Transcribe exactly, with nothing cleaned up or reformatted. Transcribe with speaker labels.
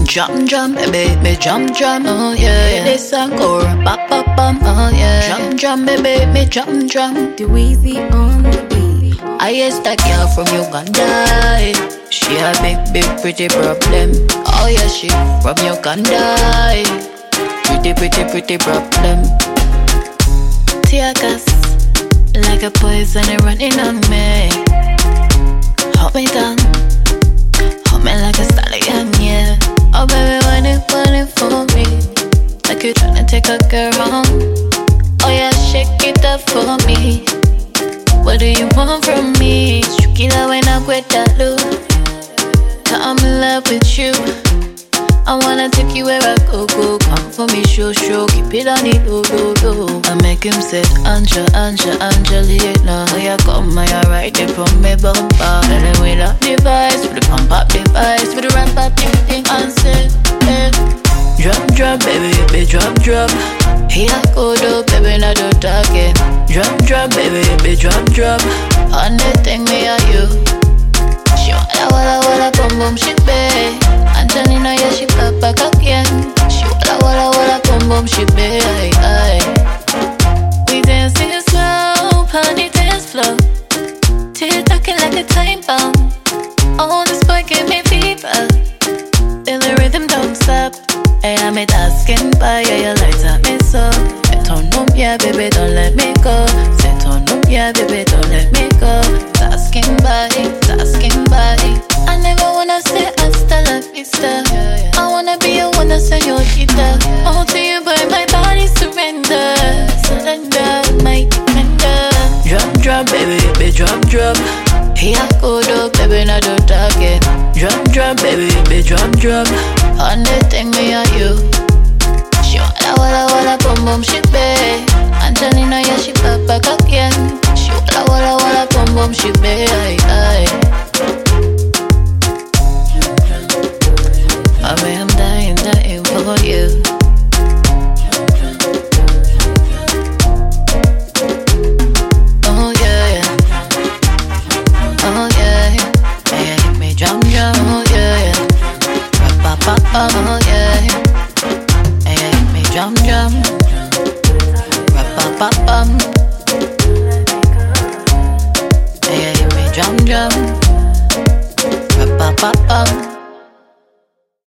Speaker 1: Jump, jump, baby, me jump, jump, oh yeah, yeah. This song go pop, pop, pop, oh yeah. Jump, jump, baby, me jump, jump.
Speaker 2: The Weezy on the beat.
Speaker 1: I asked that girl from Uganda. She a big, big, pretty problem. Oh yeah, she from Uganda. Pretty, pretty, pretty problem. Tear gas like a poison running on me. Hold me down, hold me like a stallion, yeah. Oh baby, when it, when it for me, like you tryna take a girl home. Oh yeah, shake it up for me. What do you want from me? Shukila when I quit that loop. I'm in love with you. I wanna take you where I go, go. Come for me, show, show. Keep it on it, do, do, do. I make him say, Anja, Anja, Angelina. How you come, how you ride it from me bumper. And then with a device, with the pump up device, with the ramp up thing, and say, eh. Drop, drop, baby, baby, drop, drop. Here I go, do, baby, not do talking. Drop, drop, baby, baby, drop, drop. On the thing, me and you. She walla, walla, walla, boom, boom, she bae. Angelina, yeah, she back back again. She walla, walla, walla, boom, boom, she bae. We dancing slow, on the dance floor. Tick tocking like a time bomb. Oh, this boy give me fever. Feel the rhythm don't stop. Hey, I'm it asking by, yeah, you light up me so. Say turn up, yeah, baby, don't let me go. Say turn up, yeah, baby, don't let me go. Asking body, asking body. I never wanna say hasta la vista. I wanna be a one that's señorita. All to you, but my body surrender. Surrender, my defender. Drop, drop, baby, baby, drop, drop. Here I go, though, baby, not do talking. Drop, drop, baby, baby, drop, drop. On the thing, me and you. She walla, walla, walla, boom, boom, she bae. Angelina, yeah, she back back again. She walla, walla, walla, boom, boom, she bae. I mean, I'm dying, dying for you. Oh yeah, yeah. Oh yeah, yeah. Yeah, give me jump, jump. Oh yeah, yeah. Pa pa pa. Oh yeah, yeah. Yeah, give me jump, jump. Pa pa pa. Yeah, give me jump, jump. Pa pa pa.